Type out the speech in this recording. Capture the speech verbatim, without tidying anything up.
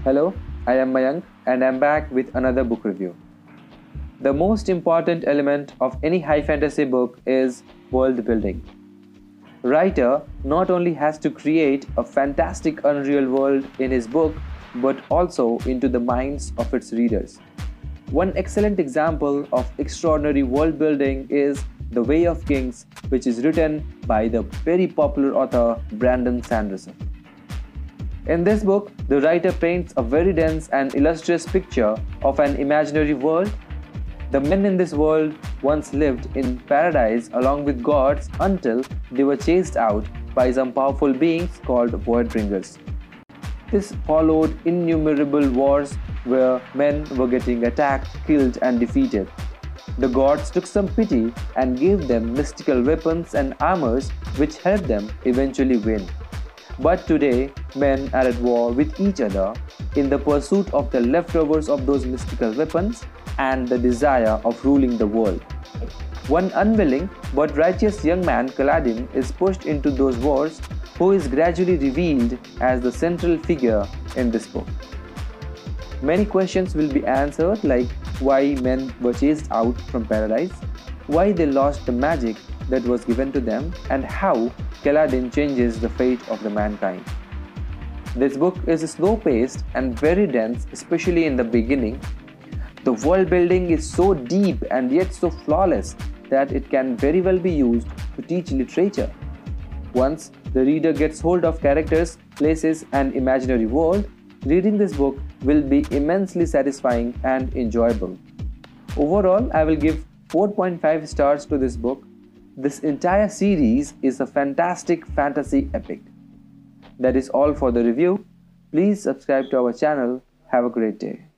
Hello, I am Mayank and I'm back with another book review. The most important element of any high fantasy book is world building. Writer not only has to create a fantastic unreal world in his book but also into the minds of its readers. One excellent example of extraordinary world building is The Way of Kings, which is written by the very popular author Brandon Sanderson. In this book, the writer paints a very dense and illustrious picture of an imaginary world. The men in this world once lived in paradise along with gods until they were chased out by some powerful beings called Voidbringers. This followed innumerable wars where men were getting attacked, killed, and defeated. The gods took some pity and gave them mystical weapons and armors which helped them eventually win. But today, men are at war with each other in the pursuit of the leftovers of those mystical weapons and the desire of ruling the world. One unwilling but righteous young man, Kaladin, is pushed into those wars, who is gradually revealed as the central figure in this book. Many questions will be answered, like why men were chased out from paradise, why they lost the magic that was given to them, and how Kaladin changes the fate of the mankind. This book is slow-paced and very dense, especially in the beginning. The world building is so deep and yet so flawless that it can very well be used to teach literature. Once the reader gets hold of characters, places, and imaginary world, reading this book will be immensely satisfying and enjoyable. Overall, I will give four point five stars to this book. This entire series is a fantastic fantasy epic. That is all for the review. Please subscribe to our channel. Have a great day.